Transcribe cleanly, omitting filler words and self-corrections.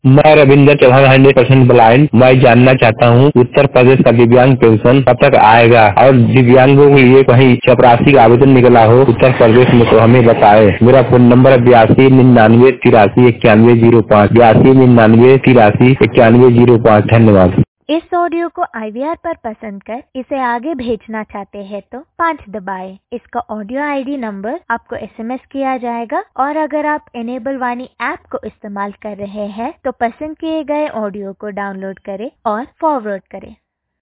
मैं रविंद्र चौहान 100% ब्लाइंड। मैं जानना चाहता हूँ उत्तर प्रदेश का दिव्यांग पेंशन कब तक आएगा और दिव्यांगों के लिए कहीं चपरासी का आवेदन निकला हो उत्तर प्रदेश में तो हमें बताए। मेरा फोन नंबर है 8299839105 8299839105। धन्यवाद। इस ऑडियो को IVR पर पसंद कर इसे आगे भेजना चाहते हैं तो 5 दबाएं। इसका ऑडियो ID नंबर आपको SMS किया जाएगा और अगर आप इनेबल वाणी ऐप को इस्तेमाल कर रहे हैं तो पसंद किए गए ऑडियो को डाउनलोड करें और फॉरवर्ड करें।